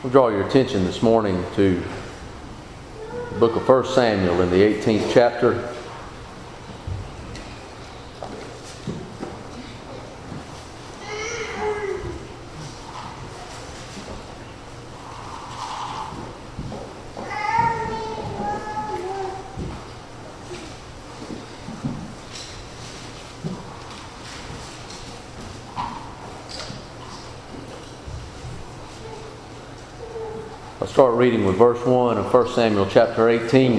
We'll draw your attention this morning to the book of 1 Samuel in the 18th chapter. I'll start reading with verse 1 of 1 Samuel chapter 18.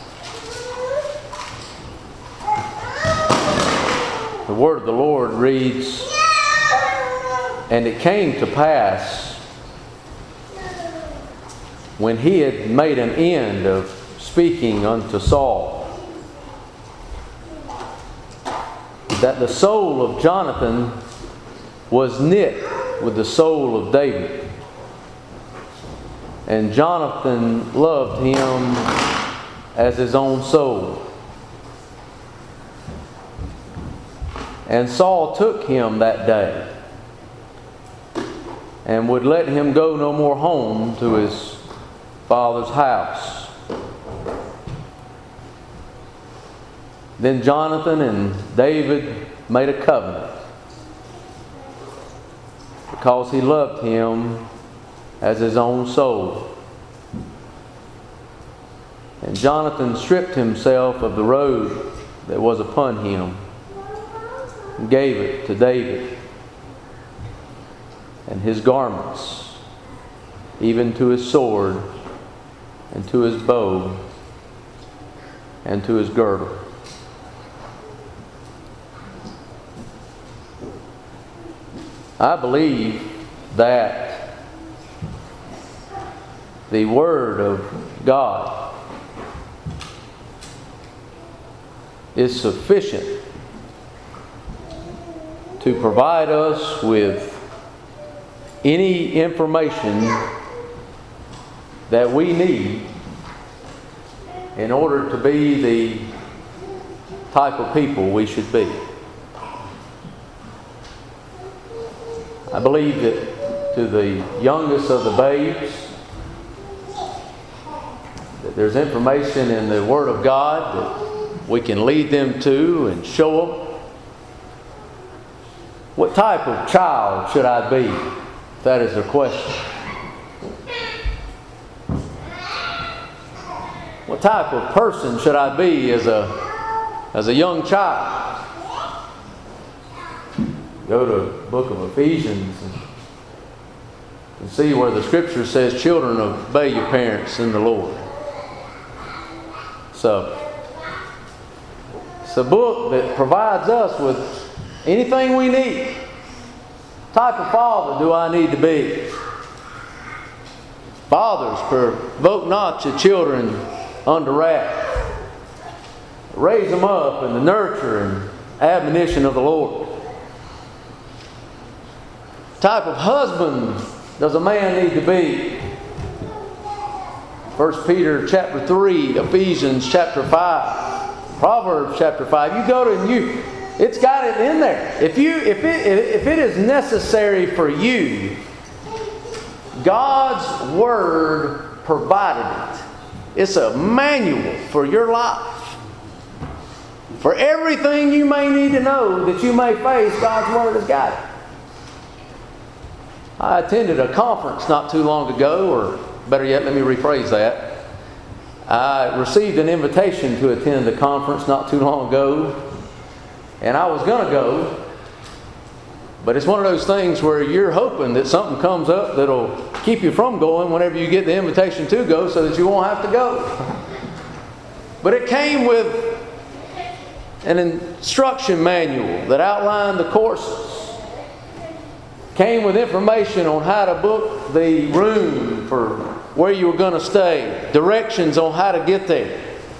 The word of the Lord reads, "And it came to pass, when he had made an end of speaking unto Saul, that the soul of Jonathan was knit with the soul of David. And Jonathan loved him as his own soul. And Saul took him that day, and would let him go no more home to his father's house. Then Jonathan and David made a covenant, because he loved him as his own soul. And Jonathan stripped himself of the robe that was upon him, and gave it to David, and his garments, even to his sword, and to his bow, and to his girdle." I believe that the Word of God is sufficient to provide us with any information that we need in order to be the type of people we should be. I believe that to the youngest of the babes, that there's information in the Word of God that we can lead them to and show them. What type of child should I be? If that is their question. What type of person should I be as a young child? Go to the book of Ephesians and see where the Scripture says, "Children, obey your parents in the Lord." So, it's a book that provides us with anything we need. What type of father do I need to be? Fathers, provoke not your children unto wrath. Raise them up in the nurture and admonition of the Lord. What type of husband does a man need to be? 1 Peter chapter 3, Ephesians chapter 5, Proverbs chapter 5. You go to and it's got it in there. If it is necessary for you, God's Word provided it. It's a manual for your life. For everything you may need to know that you may face, God's Word has got it. I attended a conference not too long ago, or better yet, let me rephrase that. I received an invitation to attend a conference not too long ago, and I was going to go, but it's one of those things where you're hoping that something comes up that'll keep you from going whenever you get the invitation to go, so that you won't have to go. But it came with an instruction manual that outlined the courses. Came with information on how to book the room for where you were going to stay, directions on how to get there.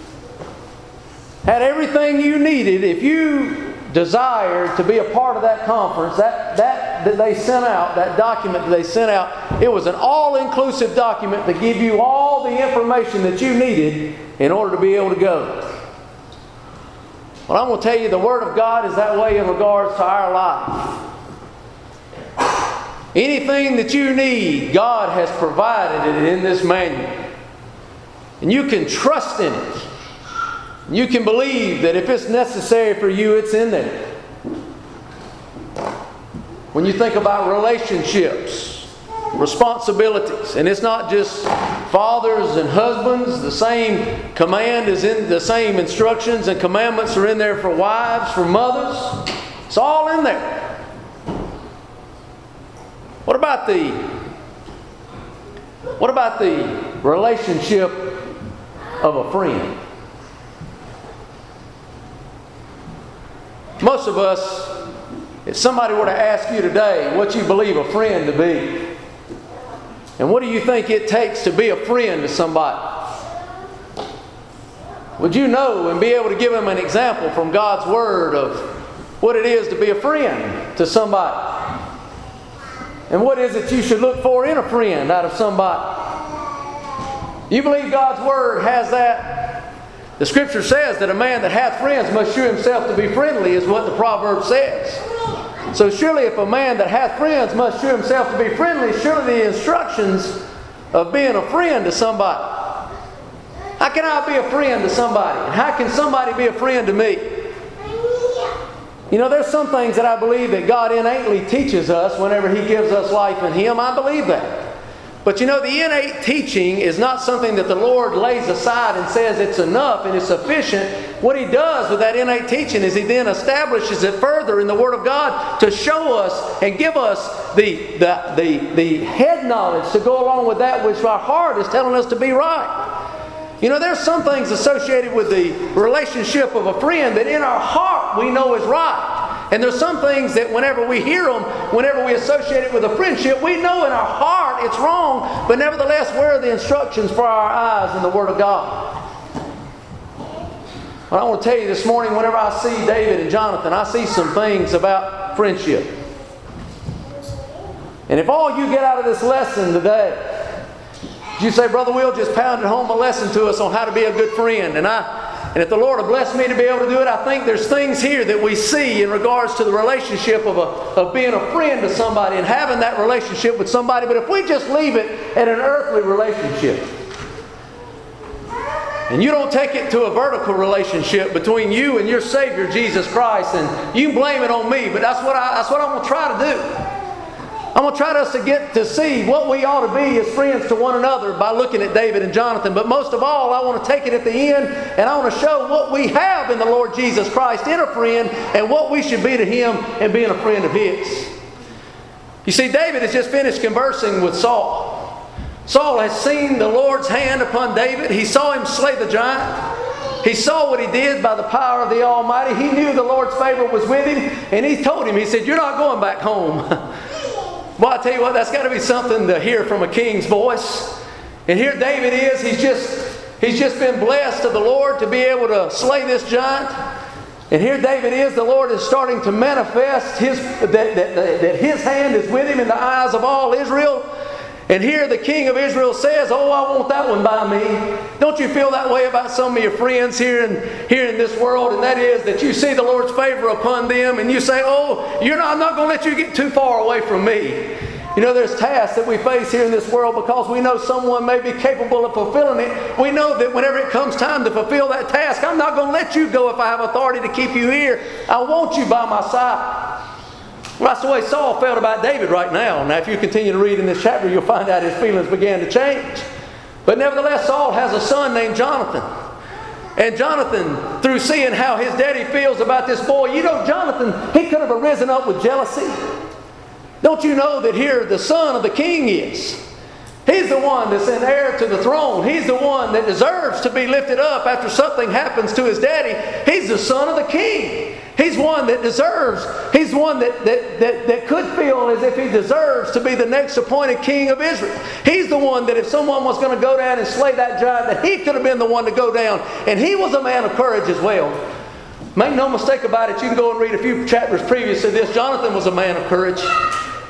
Had everything you needed if you desired to be a part of that conference. That they sent out, that document that they sent out, it was an all-inclusive document to give you all the information that you needed in order to be able to go. Well, I'm going to tell you, the Word of God is that way in regards to our life. Anything that you need, God has provided it in this manual. And you can trust in it. You can believe that if it's necessary for you, it's in there. When you think about relationships, responsibilities, and it's not just fathers and husbands, the same command is in the same instructions and commandments are in there for wives, for mothers. It's all in there. What about the relationship of a friend? Most of us, if somebody were to ask you today what you believe a friend to be, and what do you think it takes to be a friend to somebody, would you know and be able to give them an example from God's Word of what it is to be a friend to somebody? And what is it you should look for in a friend out of somebody? You believe God's Word has that? The Scripture says that a man that hath friends must shew himself to be friendly, is what the proverb says. So surely if a man that hath friends must shew himself to be friendly, surely the instructions of being a friend to somebody. How can I be a friend to somebody? And how can somebody be a friend to me? You know, there's some things that I believe that God innately teaches us whenever He gives us life in Him. I believe that. But you know, the innate teaching is not something that the Lord lays aside and says it's enough and it's sufficient. What He does with that innate teaching is He then establishes it further in the Word of God to show us and give us the head knowledge to go along with that which our heart is telling us to be right. You know, there's some things associated with the relationship of a friend that in our heart we know is right. And there's some things that whenever we hear them, whenever we associate it with a friendship, we know in our heart it's wrong, but nevertheless, where are the instructions for our eyes in the Word of God? Well, I want to tell you this morning, whenever I see David and Jonathan, I see some things about friendship. And if all you get out of this lesson today, you say, Brother Will just pounded home a lesson to us on how to be a good friend, and if the Lord will bless me to be able to do it, I think there's things here that we see in regards to the relationship of being a friend to somebody and having that relationship with somebody. But if we just leave it at an earthly relationship, and you don't take it to a vertical relationship between you and your Savior, Jesus Christ, and you can blame it on me, but that's what I'm going to try to do. I'm going to try us to get to see what we ought to be as friends to one another by looking at David and Jonathan. But most of all, I want to take it at the end and I want to show what we have in the Lord Jesus Christ in a friend and what we should be to Him in being a friend of His. You see, David has just finished conversing with Saul. Saul has seen the Lord's hand upon David. He saw him slay the giant. He saw what he did by the power of the Almighty. He knew the Lord's favor was with him. And he told him, he said, you're not going back home. Well, I tell you what, that's got to be something to hear from a king's voice. And here David is. He's just been blessed of the Lord to be able to slay this giant. And here David is. The Lord is starting to manifest that His hand is with him in the eyes of all Israel. And here the king of Israel says, oh, I want that one by me. Don't you feel that way about some of your friends here in this world? And that is that you see the Lord's favor upon them and you say, oh, I'm not going to let you get too far away from me. You know, there's tasks that we face here in this world because we know someone may be capable of fulfilling it. We know that whenever it comes time to fulfill that task, I'm not going to let you go if I have authority to keep you here. I want you by my side. Well, that's the way Saul felt about David right now. Now, if you continue to read in this chapter, you'll find out his feelings began to change. But nevertheless, Saul has a son named Jonathan. And Jonathan, through seeing how his daddy feels about this boy, you know, Jonathan, he could have arisen up with jealousy. Don't you know that here the son of the king is? He's the one that's an heir to the throne. He's the one that deserves to be lifted up after something happens to his daddy. He's the son of the king. He's one that deserves. He's one that could feel as if he deserves to be the next appointed king of Israel. He's the one that if someone was going to go down and slay that giant, that he could have been the one to go down. And he was a man of courage as well. Make no mistake about it. You can go and read a few chapters previous to this. Jonathan was a man of courage.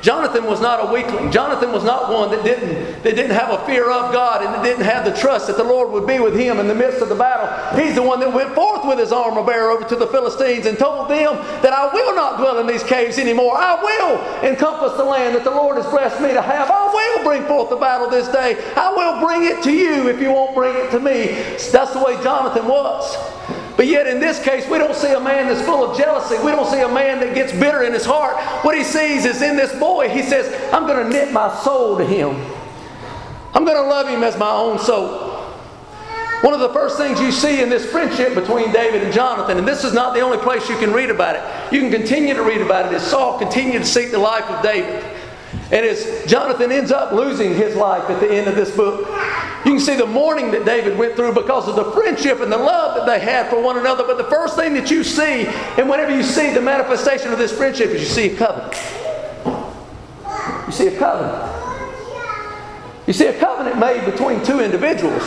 Jonathan was not a weakling. Jonathan was not one that didn't have a fear of God and that didn't have the trust that the Lord would be with him in the midst of the battle. He's the one that went forth with his armor bearer over to the Philistines and told them that I will not dwell in these caves anymore. I will encompass the land that the Lord has blessed me to have. I will bring forth the battle this day. I will bring it to you if you won't bring it to me. That's the way Jonathan was. But yet in this case, we don't see a man that's full of jealousy. We don't see a man that gets bitter in his heart. What he sees is in this boy, he says, I'm going to knit my soul to him. I'm going to love him as my own soul. One of the first things you see in this friendship between David and Jonathan, and this is not the only place you can read about it. You can continue to read about it as Saul continued to seek the life of David. And as Jonathan ends up losing his life at the end of this book, you can see the mourning that David went through because of the friendship and the love that they had for one another. But the first thing that you see, and whenever you see the manifestation of this friendship, is you see a covenant. You see a covenant. You see a covenant made between two individuals.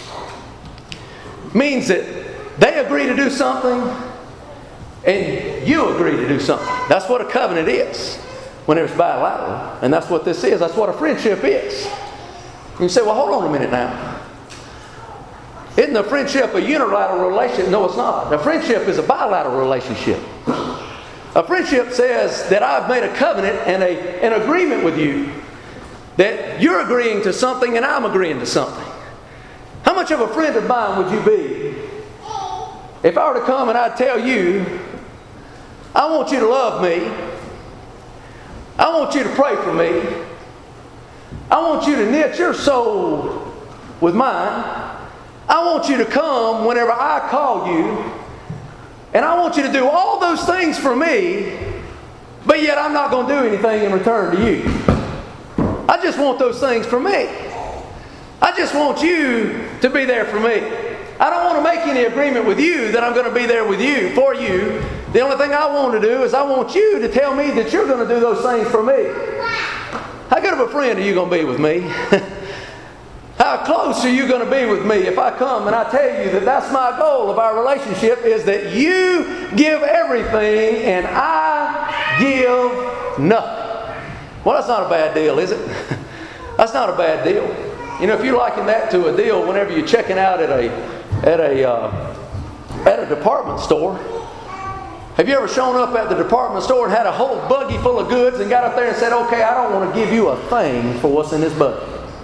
Means that they agree to do something and you agree to do something. That's what a covenant is. When it's bilateral. And that's what this is. That's what a friendship is. You say, well, hold on a minute now. Isn't a friendship a unilateral relationship? No, it's not. A friendship is a bilateral relationship. A friendship says that I've made a covenant and an agreement with you. That you're agreeing to something and I'm agreeing to something. How much of a friend of mine would you be if I were to come and I'd tell you, I want you to love me. I want you to pray for me. I want you to knit your soul with mine. I want you to come whenever I call you. And I want you to do all those things for me, but yet I'm not going to do anything in return to you. I just want those things for me. I just want you to be there for me. I don't want to make any agreement with you that I'm going to be there with you, for you. The only thing I want to do is I want you to tell me that you're going to do those things for me. How good of a friend are you going to be with me? How close are you going to be with me if I come and I tell you that that's my goal of our relationship, is that you give everything and I give nothing? Well, that's not a bad deal, is it? That's not a bad deal. You know, if you liken that to a deal whenever you're checking out at a department store. Have you ever shown up at the department store and had a whole buggy full of goods and got up there and said, okay, I don't want to give you a thing for what's in this buggy.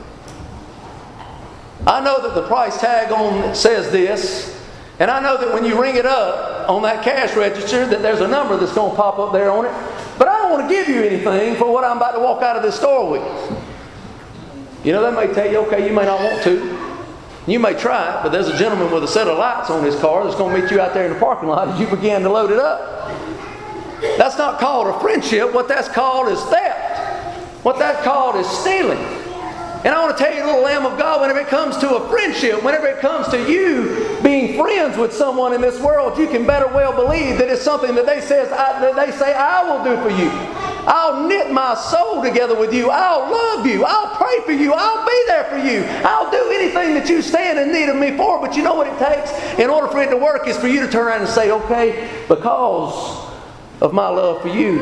I know that the price tag on it says this, and I know that when you ring it up on that cash register that there's a number that's going to pop up there on it, but I don't want to give you anything for what I'm about to walk out of this store with. You know, they may tell you, okay, you may not want to. You may try it, but there's a gentleman with a set of lights on his car that's going to meet you out there in the parking lot as you begin to load it up. That's not called a friendship. What that's called is theft. What that's called is stealing. And I want to tell you, little Lamb of God, whenever it comes to a friendship, whenever it comes to you being friends with someone in this world, you can better well believe that it's something that they say I will do for you. I'll knit my soul together with you. I'll love you. I'll pray for you. I'll be there for you. I'll do anything that you stand in need of me for. But you know what it takes in order for it to work is for you to turn around and say, okay, because of my love for you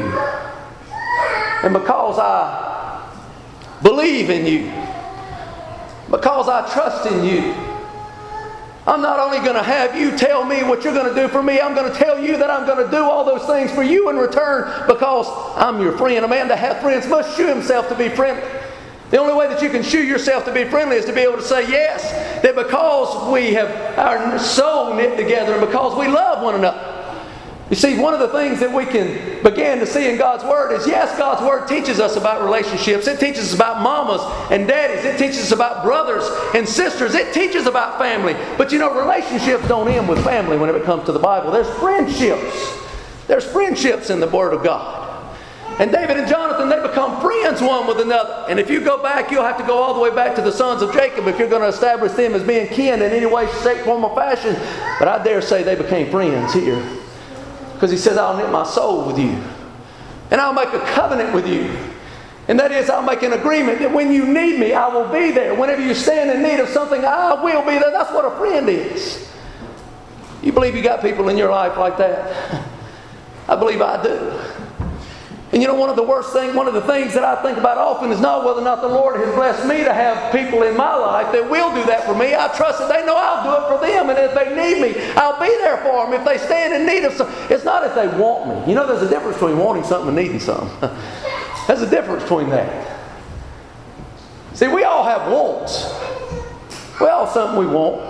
and because I believe in you, because I trust in you, I'm not only going to have you tell me what you're going to do for me, I'm going to tell you that I'm going to do all those things for you in return because I'm your friend. A man that hath friends must shew himself to be friendly. The only way that you can shew yourself to be friendly is to be able to say yes, that because we have our soul knit together and because we love one another. You see, one of the things that we can begin to see in God's Word is, yes, God's Word teaches us about relationships. It teaches us about mamas and daddies. It teaches us about brothers and sisters. It teaches about family. But you know, relationships don't end with family when it comes to the Bible. There's friendships. There's friendships in the Word of God. And David and Jonathan, they become friends one with another. And if you go back, you'll have to go all the way back to the sons of Jacob if you're going to establish them as being kin in any way, shape, form, or fashion. But I dare say they became friends here. Because he says, I'll knit my soul with you. And I'll make a covenant with you. And that is, I'll make an agreement that when you need me, I will be there. Whenever you stand in need of something, I will be there. That's what a friend is. You believe you got people in your life like that? I believe I do. And you know, one of the things that I think about often is not whether or not the Lord has blessed me to have people in my life that will do that for me. I trust that they know I'll do it for them. And if they need me, I'll be there for them. If they stand in need of something, it's not if they want me. You know, there's a difference between wanting something and needing something. There's a difference between that. See, we all have wants. We all have something we want.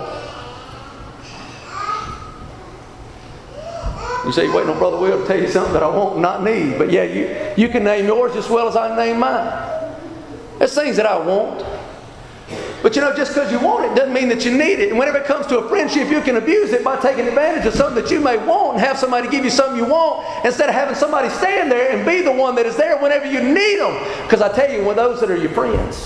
You say, wait, no, Brother Will, to tell you something that I want and not need. But yeah, you can name yours just as well as I can name mine. There's things that I want. But you know, just because you want it doesn't mean that you need it. And whenever it comes to a friendship, you can abuse it by taking advantage of something that you may want and have somebody give you something you want instead of having somebody stand there and be the one that is there whenever you need them. Because I tell you, when those that are your friends.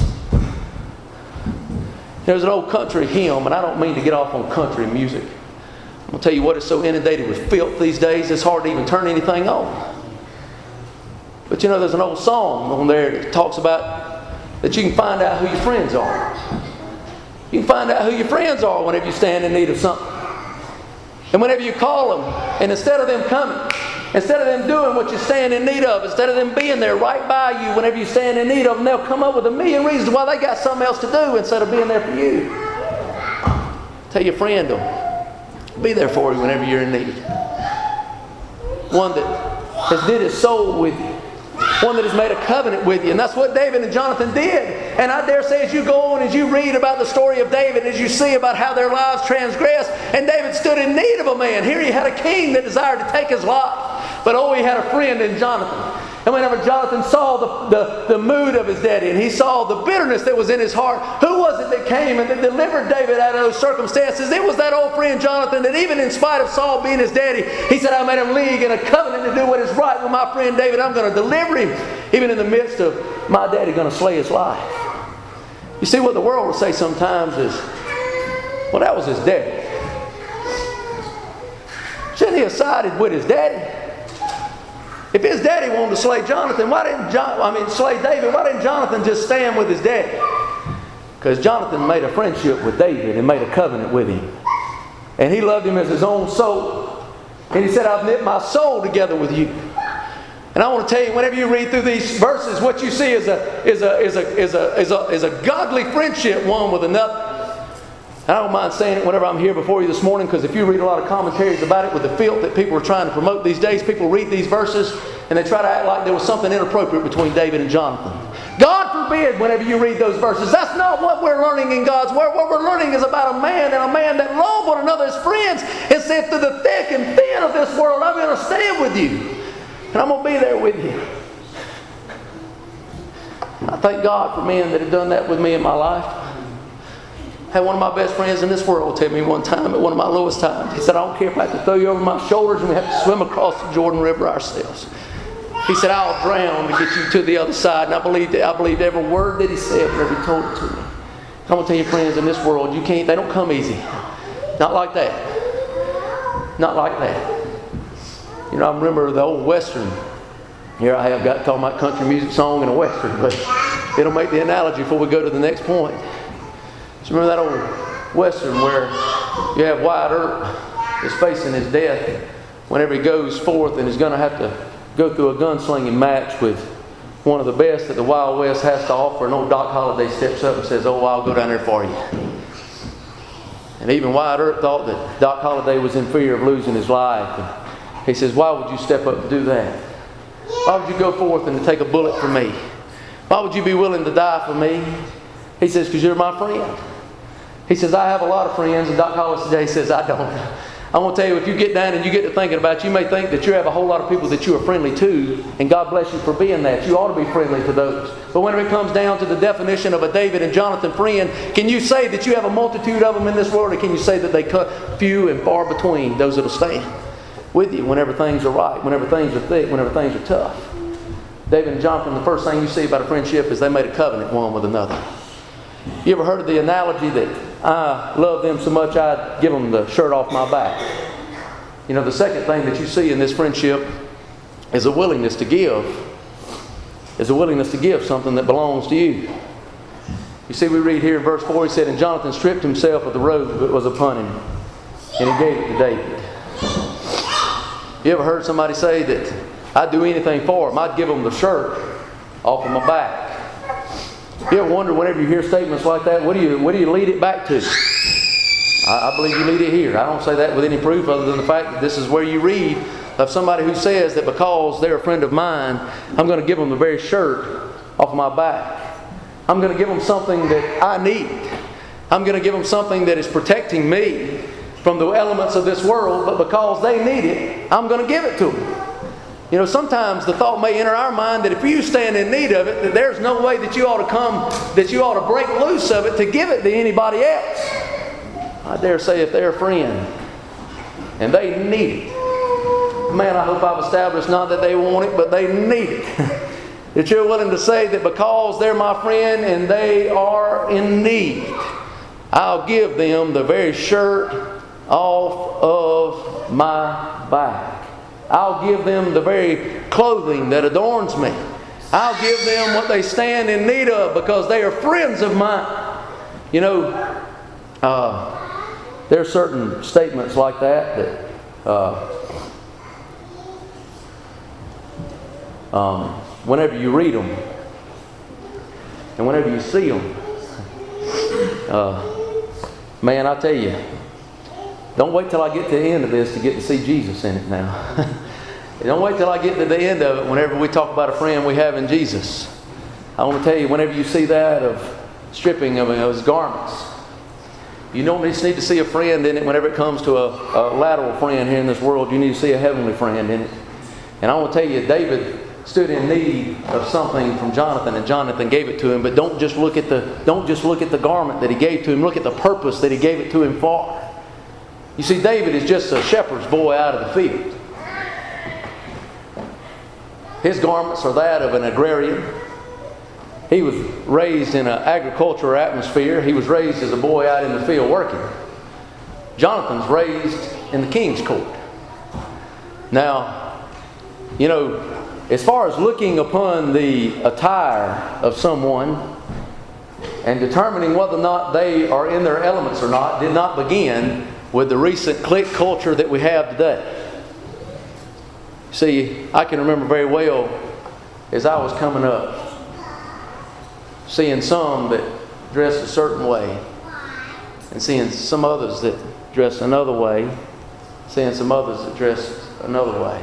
There's an old country hymn, and I don't mean to get off on country music. I'm going to tell you what, it's so inundated with filth these days, it's hard to even turn anything on. But you know, there's an old song on there that talks about that you can find out who your friends are. You can find out who your friends are whenever you stand in need of something. And whenever you call them, and instead of them coming, instead of them doing what you stand in need of, instead of them being there right by you whenever you stand in need of them, they'll come up with a million reasons why they got something else to do instead of being there for you. Tell your friend them. Be there for you whenever you're in need. One that has did his soul with you. One that has made a covenant with you. And that's what David and Jonathan did. And I dare say as you go on, as you read about the story of David, as you see about how their lives transgressed, and David stood in need of a man. Here he had a king that desired to take his life. But oh, he had a friend in Jonathan. And whenever Jonathan saw the mood of his daddy and he saw the bitterness that was in his heart, who was it that came and that delivered David out of those circumstances? It was that old friend Jonathan that even in spite of Saul being his daddy, he said, I made a league and a covenant to do what is right with my friend David. I'm going to deliver him even in the midst of my daddy going to slay his life. You see, what the world will say sometimes is, well, that was his daddy. Shouldn't he have sided with his daddy? If his daddy wanted to slay Jonathan, slay David, why didn't Jonathan just stand with his daddy? Because Jonathan made a friendship with David and made a covenant with him. And he loved him as his own soul. And he said, I've knit my soul together with you. And I want to tell you, whenever you read through these verses, what you see is a godly friendship one with another. And I don't mind saying it whenever I'm here before you this morning, because if you read a lot of commentaries about it with the filth that people are trying to promote these days, people read these verses and they try to act like there was something inappropriate between David and Jonathan. God forbid whenever you read those verses. That's not what we're learning in God's Word. What we're learning is about a man that loved one another as friends and said, through the thick and thin of this world, I'm going to stand with you. And I'm going to be there with you. I thank God for men that have done that with me in my life. I had one of my best friends in this world tell me one time at one of my lowest times. He said, I don't care if I have to throw you over my shoulders and we have to swim across the Jordan River ourselves. He said, I'll drown to get you to the other side. And I believed every word that he said whenever he told it to me. I'm going to tell you, friends, in this world, they don't come easy. Not like that. Not like that. You know, I remember the old Western. Here I have got talking about country music song and a Western, but it'll make the analogy before we go to the next point. So remember that old Western where you have Wyatt Earp is facing his death whenever he goes forth and is going to have to go through a gunslinging match with one of the best that the Wild West has to offer. And old Doc Holliday steps up and says, oh, I'll go down there for you. And even Wyatt Earp thought that Doc Holliday was in fear of losing his life. And he says, why would you step up to do that? Why would you go forth and take a bullet for me? Why would you be willing to die for me? He says, because you're my friend. He says, I have a lot of friends. And Doc Holliday says, I don't. I want to tell you, if you get down and you get to thinking about it, you may think that you have a whole lot of people that you are friendly to. And God bless you for being that. You ought to be friendly to those. But when it comes down to the definition of a David and Jonathan friend, can you say that you have a multitude of them in this world? Or can you say that they cut few and far between those that will stand with you whenever things are right, whenever things are thick, whenever things are tough? David and Jonathan, the first thing you see about a friendship is they made a covenant one with another. You ever heard of the analogy that I love them so much I'd give them the shirt off my back? You know, the second thing that you see in this friendship is a willingness to give. Is a willingness to give something that belongs to you. You see, we read here in verse 4, he said, and Jonathan stripped himself of the robe that was upon him, and he gave it to David. You ever heard somebody say that I'd do anything for them. I'd give them the shirt off of my back. You ever wonder whenever you hear statements like that, what do you lead it back to? I believe you lead it here. I don't say that with any proof other than the fact that this is where you read of somebody who says that because they're a friend of mine, I'm going to give them the very shirt off my back. I'm going to give them something that I need. I'm going to give them something that is protecting me from the elements of this world, but because they need it, I'm going to give it to them. You know, sometimes the thought may enter our mind that if you stand in need of it, that there's no way that you ought to break loose of it to give it to anybody else. I dare say if they're a friend and they need it, man, I hope I've established not that they want it, but they need it. That you're willing to say that because they're my friend and they are in need, I'll give them the very shirt off of my back. I'll give them the very clothing that adorns me. I'll give them what they stand in need of because they are friends of mine. You know, there are certain statements like that whenever you read them and whenever you see them, man, I tell you, don't wait till I get to the end of this to get to see Jesus in it now. Don't wait till I get to the end of it whenever we talk about a friend we have in Jesus. I want to tell you, whenever you see that of stripping of his garments, you don't just need to see a friend in it whenever it comes to a lateral friend here in this world. You need to see a heavenly friend in it. And I want to tell you, David stood in need of something from Jonathan, and Jonathan gave it to him. But don't just look at the garment that he gave to him. Look at the purpose that he gave it to him for. You see, David is just a shepherd's boy out of the field. His garments are that of an agrarian. He was raised in an agricultural atmosphere. He was raised as a boy out in the field working. Jonathan's raised in the king's court. Now, you know, as far as looking upon the attire of someone and determining whether or not they are in their elements or not, did not begin with the recent clique culture that we have today. See, I can remember very well as I was coming up, seeing some that dressed a certain way and seeing some others that dressed another way, seeing some others that dressed another way.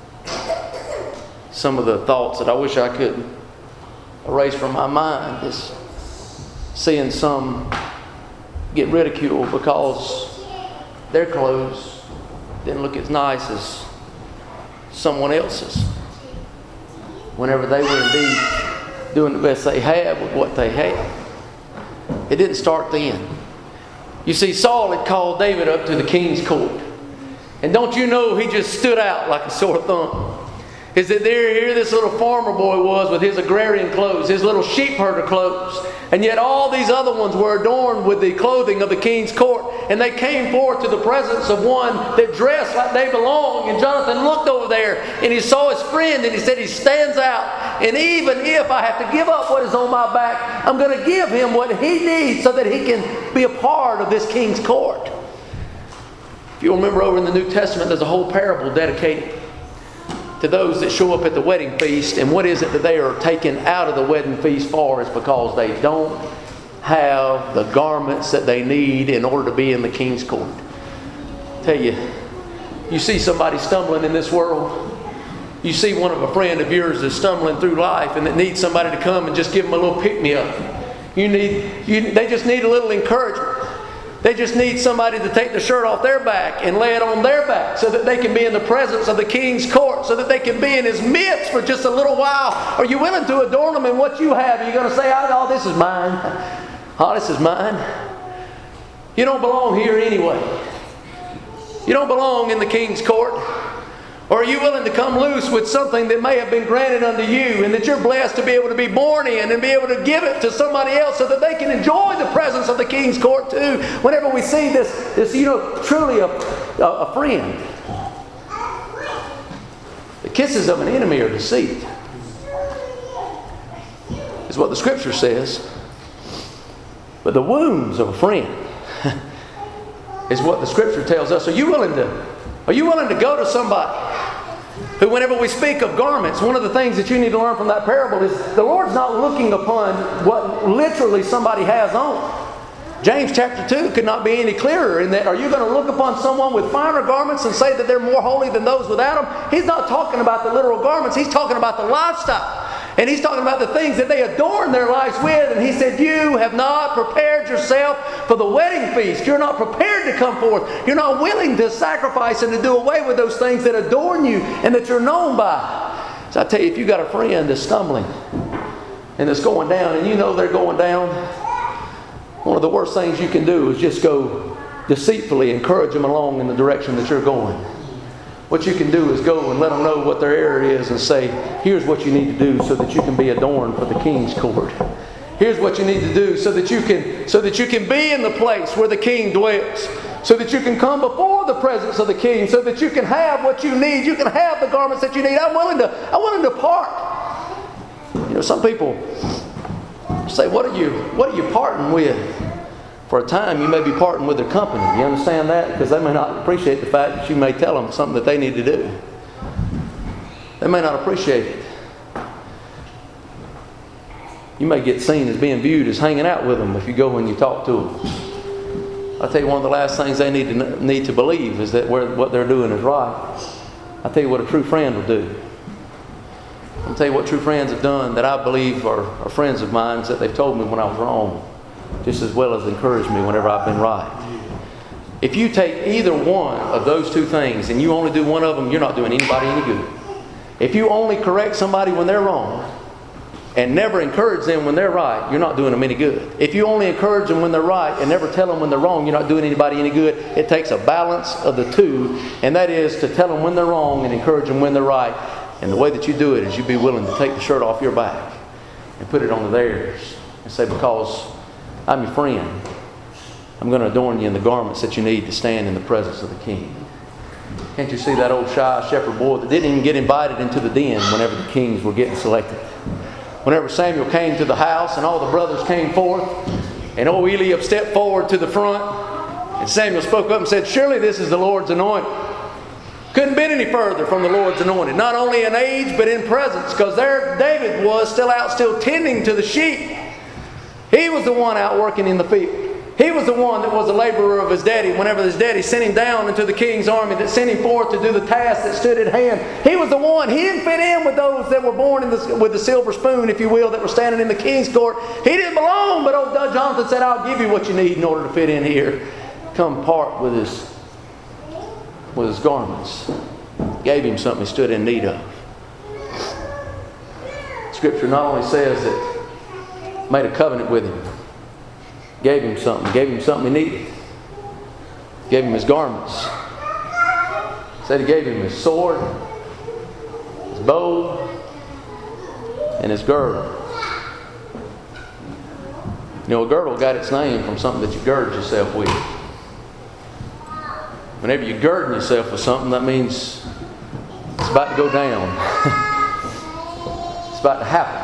Some of the thoughts that I wish I could erase from my mind is seeing some get ridiculed because their clothes didn't look as nice as someone else's, whenever they were indeed doing the best they had with what they had. It didn't start then. You see, Saul had called David up to the king's court, and don't you know he just stood out like a sore thumb. Is that here this little farmer boy was with his agrarian clothes, his little sheep herder clothes, and yet all these other ones were adorned with the clothing of the king's court, and they came forth to the presence of one that dressed like they belonged. And Jonathan looked over there and he saw his friend, and he said, he stands out, and even if I have to give up what is on my back, I'm going to give him what he needs so that he can be a part of this king's court. If you'll remember, over in the New Testament there's a whole parable dedicated to those that show up at the wedding feast, and what is it that they are taken out of the wedding feast for? Is because they don't have the garments that they need in order to be in the king's court. I tell you, you see somebody stumbling in this world, you see one of a friend of yours that's stumbling through life and that needs somebody to come and just give them a little pick-me-up. They just need a little encouragement. They just need somebody to take the shirt off their back and lay it on their back so that they can be in the presence of the king's court, so that they can be in his midst for just a little while. Are you willing to adorn them in what you have? Are you going to say, oh, this is mine? Oh, this is mine. You don't belong here anyway. You don't belong in the king's court. Or are you willing to come loose with something that may have been granted unto you, and that you're blessed to be able to be born in and be able to give it to somebody else so that they can enjoy the presence of the king's court too? Whenever we see this truly a friend. The kisses of an enemy are deceit, is what the scripture says. But the wounds of a friend is what the scripture tells us. Are you willing to go to somebody who, whenever we speak of garments, one of the things that you need to learn from that parable is the Lord's not looking upon what literally somebody has on. James chapter 2 could not be any clearer in that, are you going to look upon someone with finer garments and say that they're more holy than those without them? He's not talking about the literal garments. He's talking about the lifestyle. And he's talking about the things that they adorn their lives with. And he said, you have not prepared yourself for the wedding feast. You're not prepared to come forth. You're not willing to sacrifice and to do away with those things that adorn you and that you're known by. So I tell you, if you got a friend that's stumbling and that's going down and you know they're going down, one of the worst things you can do is just go deceitfully encourage them along in the direction that you're going. What you can do is go and let them know what their error is and say, here's what you need to do so that you can be adorned for the king's court. Here's what you need to do so that you can be in the place where the king dwells. So that you can come before the presence of the king. So that you can have what you need. You can have the garments that you need. I'm willing to part. You know, some people say, what are you parting with? For a time, you may be parting with their company. You understand that? Because they may not appreciate the fact that you may tell them something that they need to do. They may not appreciate it. You may get seen as being viewed as hanging out with them if you go and you talk to them. I'll tell you, one of the last things they need to believe is that what they're doing is right. I'll tell you what a true friend will do. I'll tell you what true friends have done that I believe are friends of mine, that they've told me when I was wrong, just as well as encouraged me whenever I've been right. If you take either one of those two things and you only do one of them, you're not doing anybody any good. If you only correct somebody when they're wrong and never encourage them when they're right, you're not doing them any good. If you only encourage them when they're right and never tell them when they're wrong, you're not doing anybody any good. It takes a balance of the two, and that is to tell them when they're wrong and encourage them when they're right. And the way that you do it is you be willing to take the shirt off your back and put it onto theirs and say, because I'm your friend, I'm going to adorn you in the garments that you need to stand in the presence of the king. Can't you see that old shy shepherd boy that didn't even get invited into the den whenever the kings were getting selected? Whenever Samuel came to the house and all the brothers came forth, and old Eliab stepped forward to the front, and Samuel spoke up and said, surely this is the Lord's anointed. Couldn't been any further from the Lord's anointed. Not only in age, but in presence, because there David was still tending to the sheep. He was the one out working in the field. He was the one that was the laborer of his daddy whenever his daddy sent him down into the king's army, that sent him forth to do the task that stood at hand. He was the one. He didn't fit in with those that were born with the silver spoon, if you will, that were standing in the king's court. He didn't belong, but old Doug Jonathan said, I'll give you what you need in order to fit in here. Come part with his garments. Gave him something he stood in need of. Scripture not only says that made a covenant with him, gave him something he needed, gave him his garments, said he gave him his sword, his bow, and his girdle. You know, a girdle got its name from something that you gird yourself with. Whenever you gird yourself with something, that means it's about to go down. It's about to happen.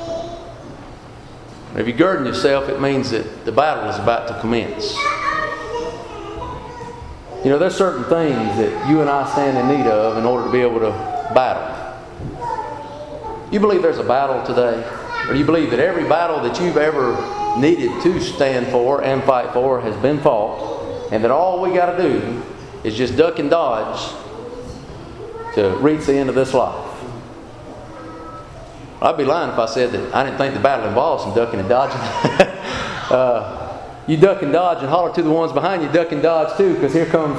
If you're girding yourself, it means that the battle is about to commence. You know, there's certain things that you and I stand in need of in order to be able to battle. You believe there's a battle today? Or do you believe that every battle that you've ever needed to stand for and fight for has been fought, and that all we got to do is just duck and dodge to reach the end of this life? I'd be lying if I said that I didn't think the battle involves some ducking and dodging. You duck and dodge and holler to the ones behind you, duck and dodge too, because here comes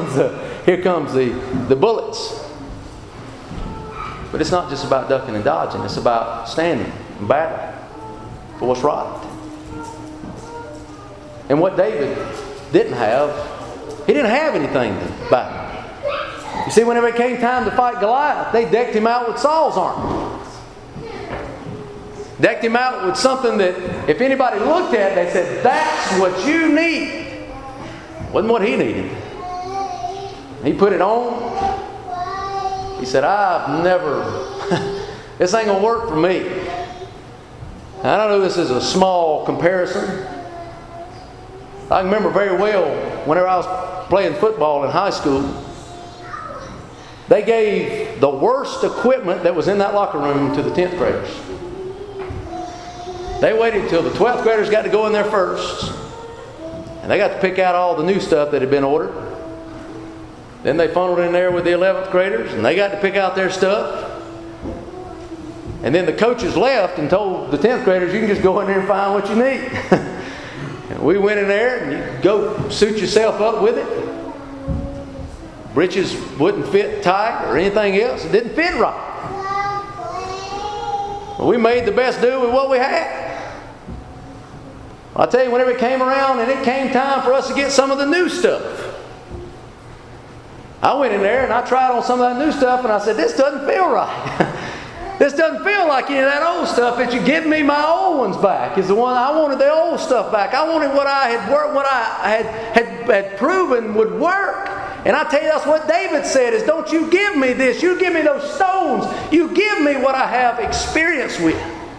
the bullets. But it's not just about ducking and dodging. It's about standing and battling for what's right. And what David didn't have, he didn't have anything to battle. You see, whenever it came time to fight Goliath, they decked him out with Saul's armor. Decked him out with something that if anybody looked at, they said, that's what you need. Wasn't what he needed. He put it on. He said, this ain't going to work for me. I don't know this is a small comparison. I remember very well whenever I was playing football in high school, they gave gave the worst equipment that was in that locker room to the 10th graders. They waited until the 12th graders got to go in there first. And they got to pick out all the new stuff that had been ordered. Then they funneled in there with the 11th graders, and they got to pick out their stuff. And then the coaches left and told the 10th graders, you can just go in there and find what you need. And we went in there, and you go suit yourself up with it. Breeches wouldn't fit tight or anything else. It didn't fit right. But we made the best do with what we had. I'll tell you, whenever it came around and it came time for us to get some of the new stuff, I went in there and I tried on some of that new stuff, and I said, this doesn't feel right. This doesn't feel like any of that old stuff that you give me. My old ones back is the one I wanted. The old stuff back. I wanted what I had worked, what I had proven would work. And I tell you, that's what David said: is don't you give me this. You give me those stones. You give me what I have experience with.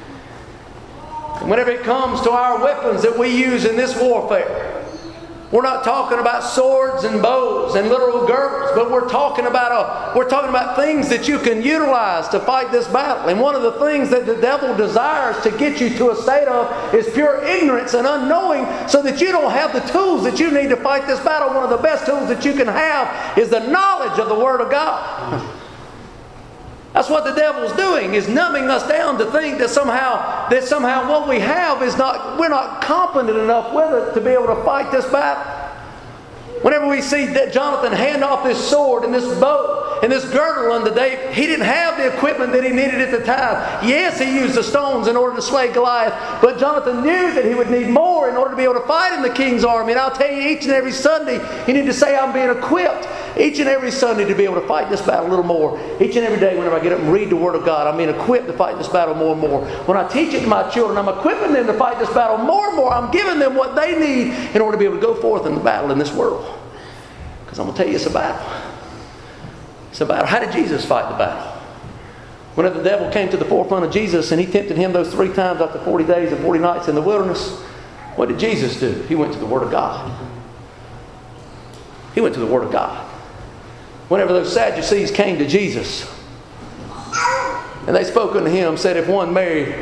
And whenever it comes to our weapons that we use in this warfare, we're not talking about swords and bows and literal girdles, but we're talking about things that you can utilize to fight this battle. And one of the things that the devil desires to get you to a state of is pure ignorance and unknowing, so that you don't have the tools that you need to fight this battle. One of the best tools that you can have is the knowledge of the Word of God. That's what the devil's doing, is numbing us down to think that somehow what we have is we're not competent enough with it to be able to fight this battle. Whenever we see that Jonathan hand off this sword and this bow and this girdle unto David, he didn't have the equipment that he needed at the time. Yes, he used the stones in order to slay Goliath, but Jonathan knew that he would need more in order to be able to fight in the king's army. And I'll tell you, each and every Sunday, you need to say, I'm being equipped each and every Sunday to be able to fight this battle a little more. Each and every day whenever I get up and read the Word of God, I'm being equipped to fight this battle more and more. When I teach it to my children, I'm equipping them to fight this battle more and more. I'm giving them what they need in order to be able to go forth in the battle in this world. Because I'm going to tell you, it's a battle. It's a battle. How did Jesus fight the battle? Whenever the devil came to the forefront of Jesus and he tempted him those 3 times after 40 days and 40 nights in the wilderness, what did Jesus do? He went to the Word of God. He went to the Word of God. Whenever those Sadducees came to Jesus and they spoke unto him, said, if one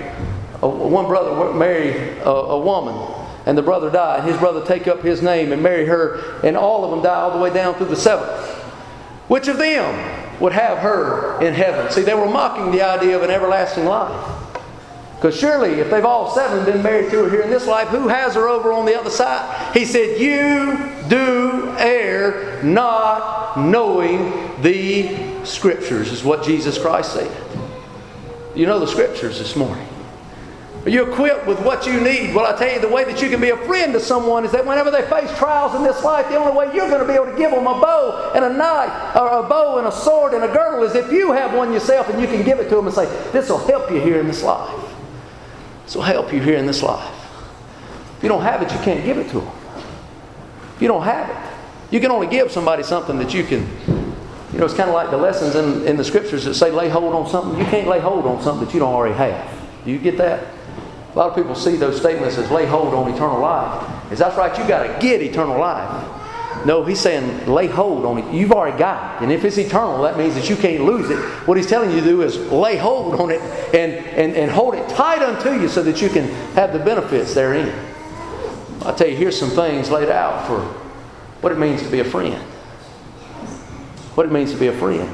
brother marry a woman, and the brother die, and his brother take up his name and marry her, and all of them die all the way down through the 7th, which of them would have her in heaven? See, they were mocking the idea of an everlasting life. Because surely, if they've all 7 been married to her here in this life, who has her over on the other side? He said, you do err, not knowing the Scriptures, is what Jesus Christ said. You know the Scriptures this morning. Are you equipped with what you need? Well, I tell you, the way that you can be a friend to someone is that whenever they face trials in this life, the only way you're going to be able to give them a bow and a knife, or a bow and a sword and a girdle, is if you have one yourself and you can give it to them and say, this will help you here in this life. This will help you here in this life. If you don't have it, you can't give it to them. If you don't have it, you can only give somebody something that you can. You know, it's kind of like the lessons in the Scriptures that say lay hold on something. You can't lay hold on something that you don't already have. Do you get that? A lot of people see those statements as lay hold on eternal life. Is that's right, you got to get eternal life. No, he's saying lay hold on it. You've already got it. And if it's eternal, that means that you can't lose it. What he's telling you to do is lay hold on it and hold it tight unto you so that you can have the benefits therein. I'll tell you, here's some things laid out for what it means to be a friend. What it means to be a friend.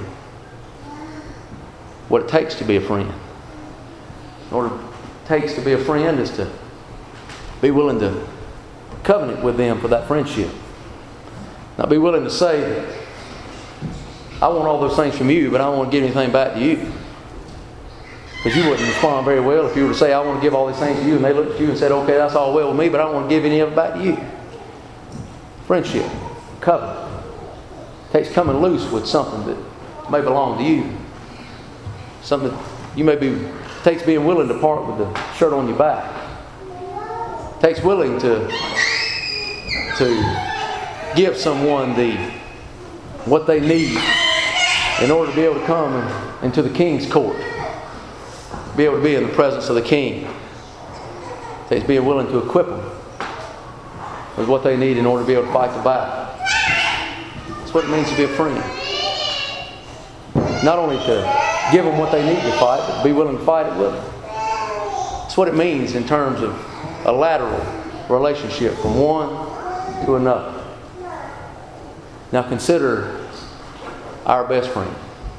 What it takes to be a friend. What it takes to be a friend is to be willing to covenant with them for that friendship. Not be willing to say that I want all those things from you, but I don't want to give anything back to you. Because you wouldn't respond very well if you were to say, I want to give all these things to you, and they looked at you and said, okay, that's all well with me, but I don't want to give any of it back to you. Friendship, covenant, takes coming loose with something that may belong to you. Something that you may be, takes being willing to part with the shirt on your back. Takes willing to give someone what they need in order to be able to come into the king's court. Be able to be in the presence of the king. It takes being willing to equip them with what they need in order to be able to fight the battle. That's what it means to be a friend. Not only to give them what they need to fight, but be willing to fight it with them. That's what it means in terms of a lateral relationship from one to another. Now consider our best friend.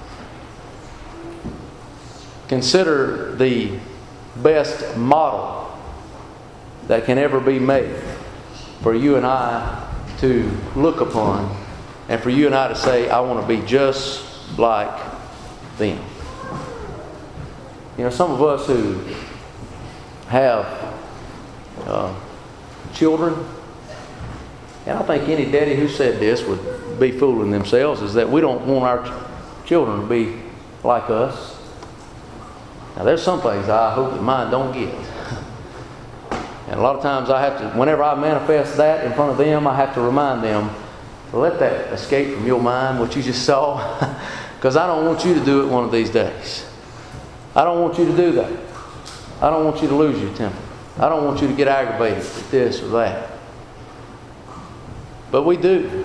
Consider the best model that can ever be made for you and I to look upon, and for you and I to say, I want to be just like them. You know, some of us who have children, and I think any daddy who said this would be fooling themselves, is that we don't want our children to be like us. Now there's some things I hope that mine don't get. And a lot of times I have to, whenever I manifest that in front of them, I have to remind them, let that escape from your mind, what you just saw, because I don't want you to do it one of these days. I don't want you to do that. I don't want you to lose your temper. I don't want you to get aggravated at this or that. But we do.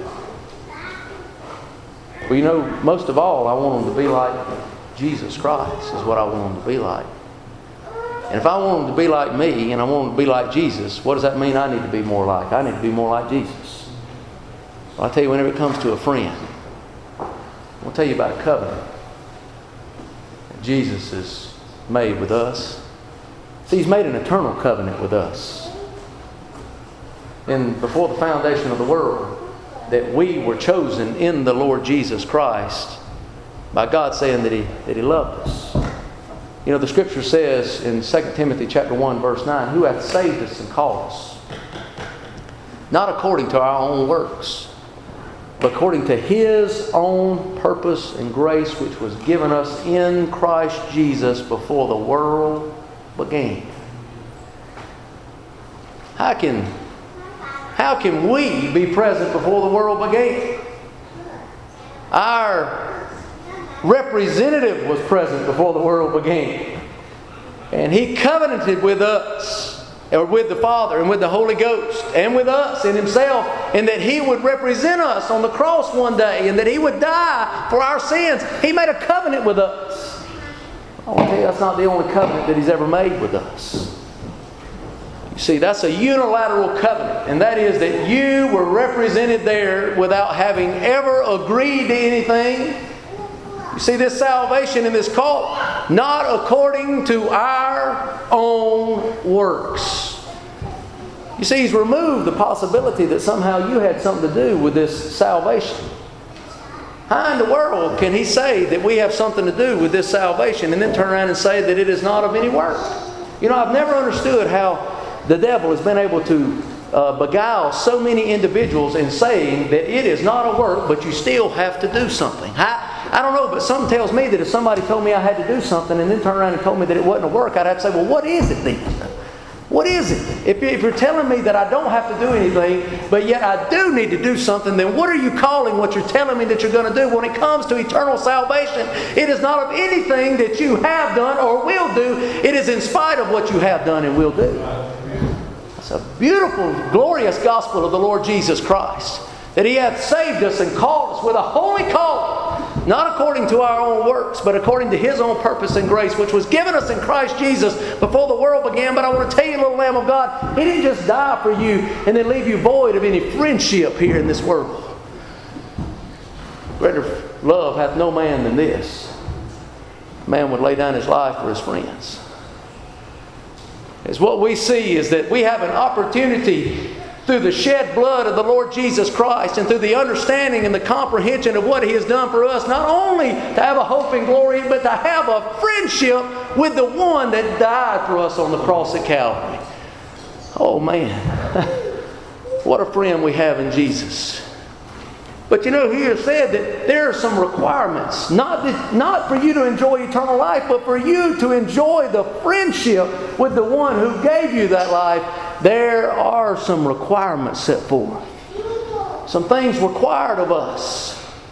Well, you know, most of all, I want them to be like Jesus Christ is what I want them to be like. And if I want them to be like me and I want them to be like Jesus, what does that mean I need to be more like? I need to be more like Jesus. Well, I'll tell you, whenever it comes to a friend, I'll tell you about a covenant that Jesus has made with us. See, He's made an eternal covenant with us. And before the foundation of the world, that we were chosen in the Lord Jesus Christ by God saying that He loved us. You know, the Scripture says in 2 Timothy chapter 1, verse 9, who hath saved us and called us, not according to our own works, but according to His own purpose and grace, which was given us in Christ Jesus before the world began. How can we be present before the world began? Our representative was present before the world began. And He covenanted with us, or with the Father and with the Holy Ghost and with us in Himself, and that He would represent us on the cross one day and that He would die for our sins. He made a covenant with us. I want to tell you, that's not the only covenant that He's ever made with us. You see, that's a unilateral covenant, and that is that you were represented there without having ever agreed to anything. You see, this salvation and this call, not according to our own works. You see, He's removed the possibility that somehow you had something to do with this salvation. How in the world can He say that we have something to do with this salvation and then turn around and say that it is not of any work? You know, I've never understood how the devil has been able to beguile so many individuals in saying that it is not a work, but you still have to do something. I don't know, but something tells me that if somebody told me I had to do something and then turned around and told me that it wasn't a work, I'd have to say, well, what is it then? What is it? If you're telling me that I don't have to do anything, but yet I do need to do something, then what are you calling what you're telling me that you're going to do? When it comes to eternal salvation, it is not of anything that you have done or will do. It is in spite of what you have done and will do. It's a beautiful, glorious gospel of the Lord Jesus Christ, that He hath saved us and called us with a holy call, not according to our own works, but according to His own purpose and grace, which was given us in Christ Jesus before the world began. But I want to tell you, little Lamb of God, He didn't just die for you and then leave you void of any friendship here in this world. Greater love hath no man than this: man would lay down his life for his friends. Is what we see is that we have an opportunity through the shed blood of the Lord Jesus Christ and through the understanding and the comprehension of what He has done for us, not only to have a hope and glory, but to have a friendship with the one that died for us on the cross at Calvary. Oh man, what a friend we have in Jesus. But you know, He has said that there are some requirements, not for you to enjoy eternal life, but for you to enjoy the friendship with the one who gave you that life. There are some requirements set forth. Some things required of us.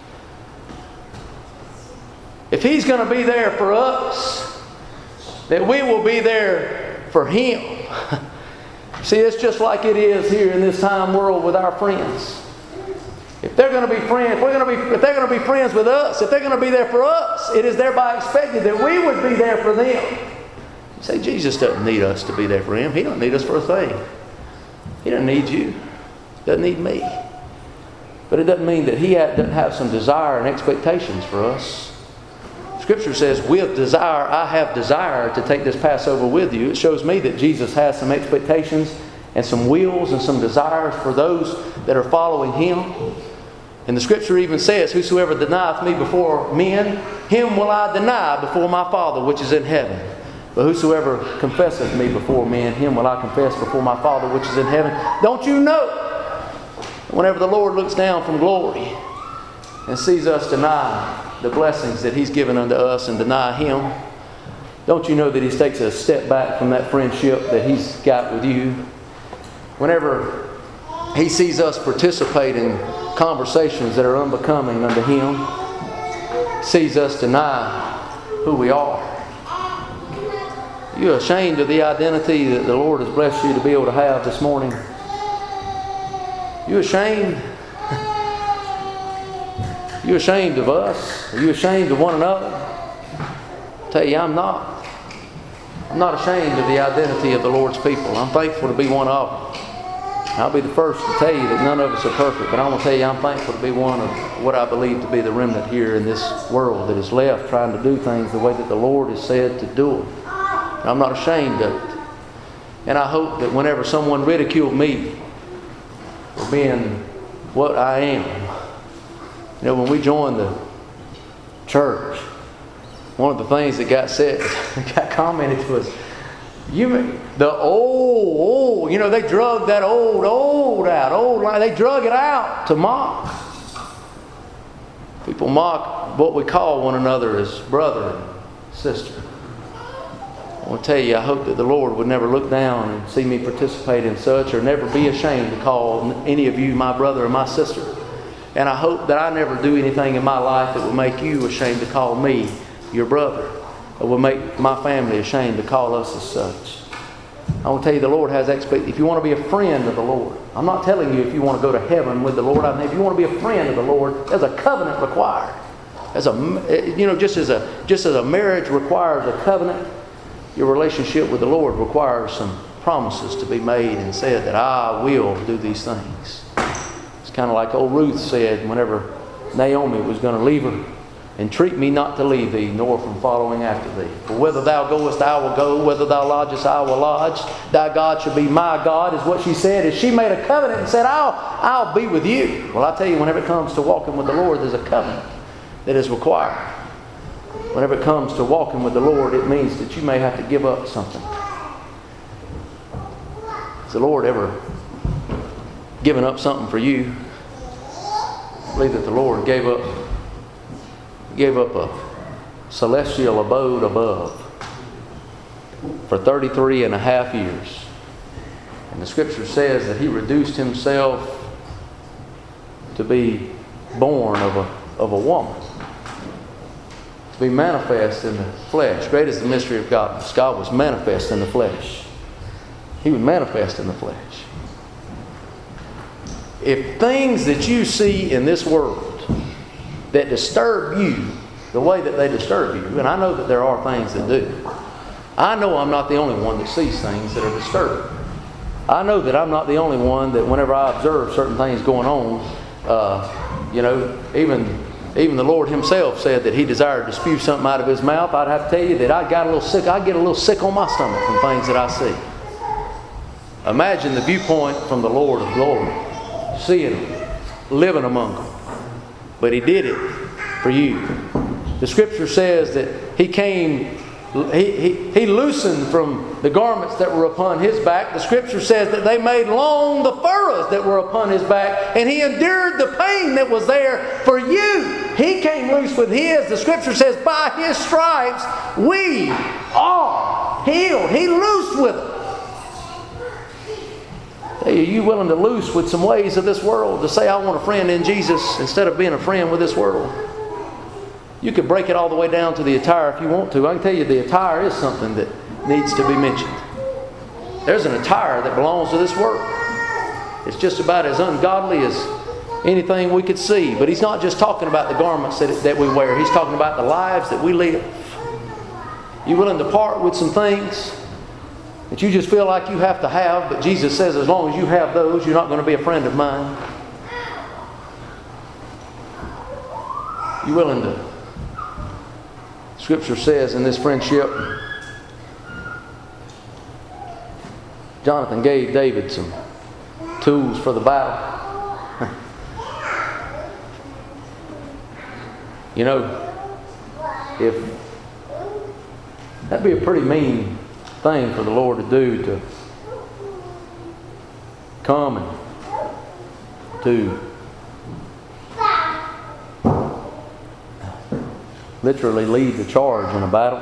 If He's going to be there for us, that we will be there for Him. See, it's just like it is here in this time world with our friends. If they're going to be friends, if they're going to be friends with us, if they're going to be there for us, it is thereby expected that we would be there for them. You say, Jesus doesn't need us to be there for Him. He doesn't need us for a thing. He doesn't need you. He doesn't need me. But it doesn't mean that He doesn't have some desire and expectations for us. Scripture says, with desire, I have desire to take this Passover with you. It shows me that Jesus has some expectations and some wills and some desires for those that are following Him. And the Scripture even says, whosoever denieth me before men, him will I deny before my Father which is in heaven. But whosoever confesseth me before men, him will I confess before my Father which is in heaven. Don't you know, whenever the Lord looks down from glory and sees us deny the blessings that He's given unto us and deny Him, don't you know that He takes a step back from that friendship that He's got with you? Whenever He sees us participate in conversations that are unbecoming unto Him, sees us deny who we are. You ashamed of the identity that the Lord has blessed you to be able to have this morning? You ashamed? You ashamed of us? Are you ashamed of one another? I tell you, I'm not. I'm not ashamed of the identity of the Lord's people. I'm thankful to be one of them. I'll be the first to tell you that none of us are perfect, but I'm going to tell you I'm thankful to be one of what I believe to be the remnant here in this world that is left trying to do things the way that the Lord has said to do them. And I'm not ashamed of it. And I hope that whenever someone ridiculed me for being what I am, you know, when we joined the church, one of the things that got said, got commented to us, the old, you know, they drug that old out. They drug it out to mock. People mock what we call one another as brother and sister. I want to tell you, I hope that the Lord would never look down and see me participate in such, or never be ashamed to call any of you my brother or my sister. And I hope that I never do anything in my life that will make you ashamed to call me your brother, or will make my family ashamed to call us as such. I want to tell you, the Lord has expectations. If you want to be a friend of the Lord, I'm not telling you if you want to go to heaven with the Lord. I mean, if you want to be a friend of the Lord, there's a covenant required. Just as a marriage requires a covenant, your relationship with the Lord requires some promises to be made and said that I will do these things. It's kind of like old Ruth said whenever Naomi was going to leave her. Entreat me not to leave thee, nor from following after thee. For whither thou goest, I will go. Whither thou lodgest, I will lodge. Thy God shall be my God, is what she said. As she made a covenant and said, I'll be with you. Well, I tell you, whenever it comes to walking with the Lord, there's a covenant that is required. Whenever it comes to walking with the Lord, it means that you may have to give up something. Has the Lord ever given up something for you? I believe that the Lord gave up a celestial abode above for 33 and a half years. And the Scripture says that He reduced Himself to be born of a woman, to be manifest in the flesh. Great is the mystery of God. God was manifest in the flesh. He was manifest in the flesh. If things that you see in this world that disturb you the way that they disturb you, and I know that there are things that do. I know I'm not the only one that sees things that are disturbing. I know that I'm not the only one that whenever I observe certain things going on, even the Lord Himself said that He desired to spew something out of His mouth. I'd have to tell you that I get a little sick on my stomach from things that I see. Imagine the viewpoint from the Lord of glory, seeing Him, living among them. But He did it for you. The Scripture says that He came, He loosened from the garments that were upon His back. The Scripture says that they made long the furrows that were upon His back, and He endured the pain that was there for you. He came loose with His. The Scripture says by His stripes we are healed. He loosed with them. Are you willing to loose with some ways of this world, to say I want a friend in Jesus instead of being a friend with this world? You could break it all the way down to the attire if you want to. I can tell you the attire is something that needs to be mentioned. There's an attire that belongs to this world. It's just about as ungodly as anything we could see. But He's not just talking about the garments that we wear. He's talking about the lives that we live. You willing to part with some things that you just feel like you have to have, but Jesus says as long as you have those, you're not going to be a friend of mine? You willing to? Scripture says in this friendship, Jonathan gave David some tools for the battle. You know, if that'd be a pretty mean thing for the Lord to do, to come and to literally lead the charge in a battle.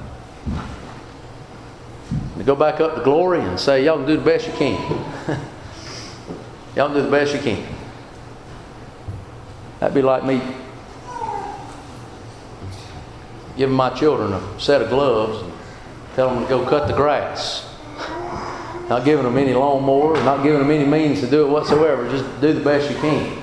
To go back up to glory and say, y'all can do the best you can. Y'all can do the best you can. That'd be like me giving my children a set of gloves and telling them to go cut the grass. Not giving them any lawnmower, not giving them any means to do it whatsoever. Just do the best you can.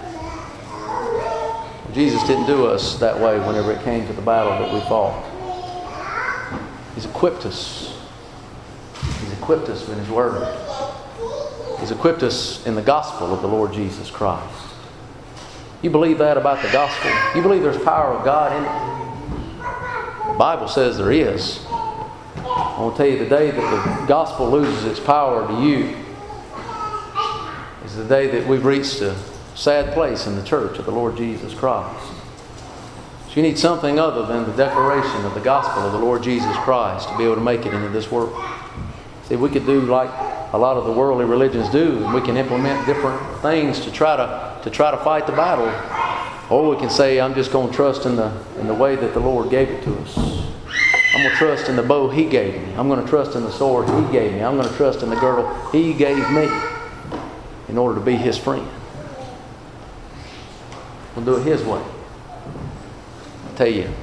Jesus didn't do us that way whenever it came to the battle that we fought. He's equipped us. He's equipped us in His Word. He's equipped us in the gospel of the Lord Jesus Christ. You believe that about the gospel? You believe there's power of God in it? The Bible says there is. I want to tell you, the day that the gospel loses its power to you is the day that we've reached a sad place in the church of the Lord Jesus Christ. So you need something other than the declaration of the gospel of the Lord Jesus Christ to be able to make it into this world. See, we could do like a lot of the worldly religions do, and we can implement different things to try to fight the battle. Or we can say, I'm just going to trust in the way that the Lord gave it to us. I'm going to trust in the bow He gave me. I'm going to trust in the sword He gave me. I'm going to trust in the girdle He gave me in order to be His friend. We'll do it His way. I'll tell you,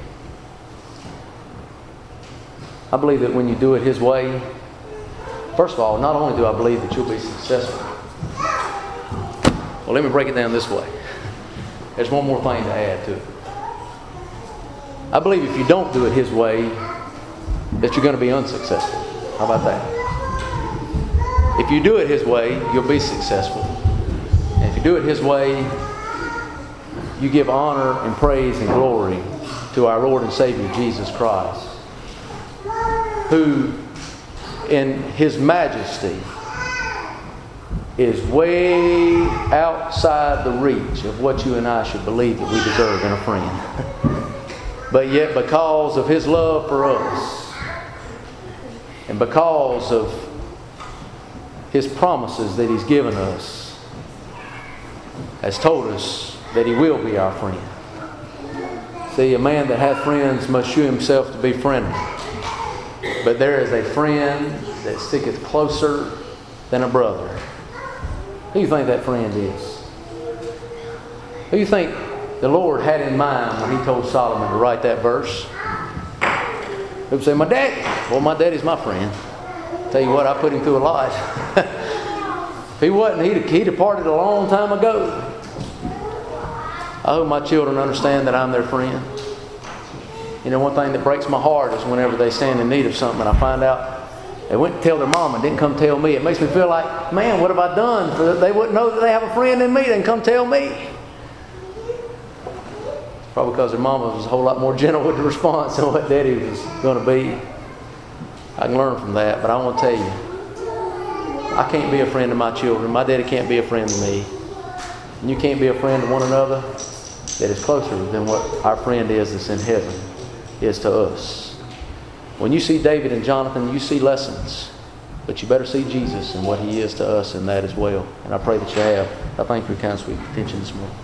I believe that when you do it His way, first of all, not only do I believe that you'll be successful. Well, let me break it down this way. There's one more thing to add to it. I believe if you don't do it His way, that you're going to be unsuccessful. How about that? If you do it His way, you'll be successful. And if you do it His way, you give honor and praise and glory to our Lord and Savior Jesus Christ, who in His majesty is way outside the reach of what you and I should believe that we deserve in a friend. But yet because of His love for us, and because of His promises that He's given us, has told us that He will be our friend. See, a man that hath friends must shew himself to be friendly. But there is a friend that sticketh closer than a brother. Who do you think that friend is? Who do you think the Lord had in mind when He told Solomon to write that verse? People say, my daddy. Well, my daddy's my friend. Tell you what, I put him through a lot. If he wasn't, he departed a long time ago. I hope my children understand that I'm their friend. You know, one thing that breaks my heart is whenever they stand in need of something and I find out they went to tell their mom and didn't come tell me. It makes me feel like, man, what have I done? They wouldn't know that they have a friend in me. They didn't come tell me. It's probably because their mama was a whole lot more gentle with the response than what daddy was going to be. I can learn from that, but I want to tell you, I can't be a friend to my children. My daddy can't be a friend to me. And you can't be a friend to one another that is closer than what our friend is that's in heaven is to us. When you see David and Jonathan, you see lessons. But you better see Jesus and what He is to us in that as well. And I pray that you have. I thank you for your kind, sweet attention this morning.